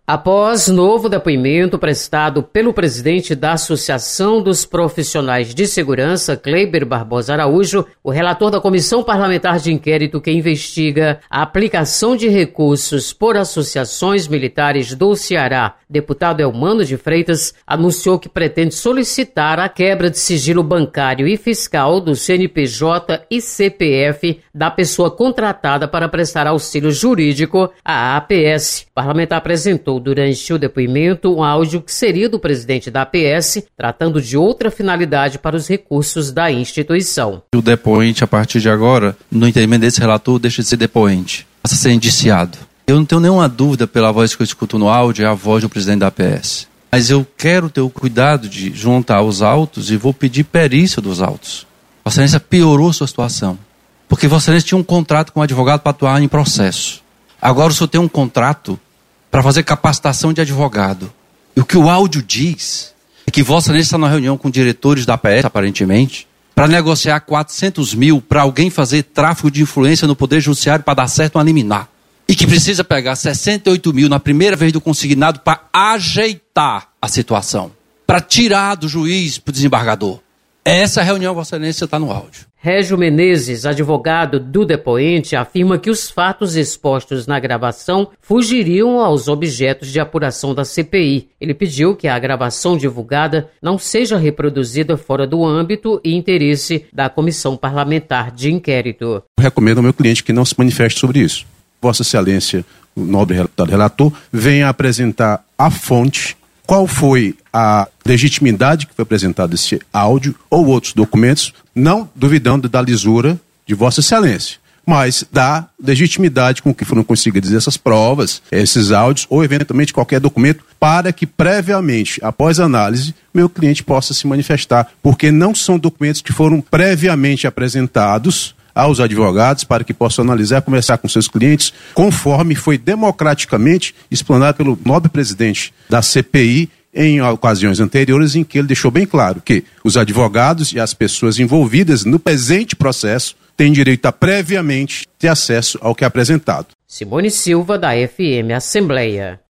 Após novo depoimento prestado pelo presidente da Associação dos Profissionais de Segurança, Cleiber Barbosa Araújo, o relator da Comissão Parlamentar de Inquérito que investiga a aplicação de recursos por associações militares do Ceará, deputado Elmano de Freitas, anunciou que pretende solicitar a quebra de sigilo bancário e fiscal do CNPJ e CPF da pessoa contratada para prestar auxílio jurídico à APS. O parlamentar apresentou durante o depoimento um áudio que seria do presidente da APS, tratando de outra finalidade para os recursos da instituição. O depoente, a partir de agora, no entendimento desse relator, deixa de ser depoente, passa a ser indiciado. Eu não tenho nenhuma dúvida pela voz que eu escuto no áudio, é a voz do presidente da APS. Mas eu quero ter o cuidado de juntar os autos e vou pedir perícia dos autos. Vossa Excelência piorou sua situação, porque Vossa Excelência tinha um contrato com um advogado para atuar em processo. Agora o senhor tem um contrato para fazer capacitação de advogado. E o que o áudio diz é que Vossa Excelência está numa reunião com diretores da APS, aparentemente, para negociar 400 mil para alguém fazer tráfico de influência no Poder Judiciário para dar certo uma liminar. E que precisa pegar 68 mil na primeira vez do consignado para ajeitar a situação, para tirar do juiz para o desembargador. Essa reunião, Vossa Excelência, está no áudio. Régio Menezes, advogado do depoente, afirma que os fatos expostos na gravação fugiriam aos objetos de apuração da CPI. Ele pediu que a gravação divulgada não seja reproduzida fora do âmbito e interesse da Comissão Parlamentar de Inquérito. Eu recomendo ao meu cliente que não se manifeste sobre isso. Vossa Excelência, o nobre relator, venha apresentar a fonte, qual foi a legitimidade que foi apresentada esse áudio ou outros documentos, não duvidando da lisura de Vossa Excelência, mas da legitimidade com que foram conseguidas essas provas, esses áudios ou eventualmente qualquer documento, para que previamente, após análise, meu cliente possa se manifestar, porque não são documentos que foram previamente apresentados aos advogados para que possam analisar e conversar com seus clientes, conforme foi democraticamente explanado pelo nobre presidente da CPI em ocasiões anteriores, em que ele deixou bem claro que os advogados e as pessoas envolvidas no presente processo têm direito a previamente ter acesso ao que é apresentado. Simone Silva, da FM Assembleia.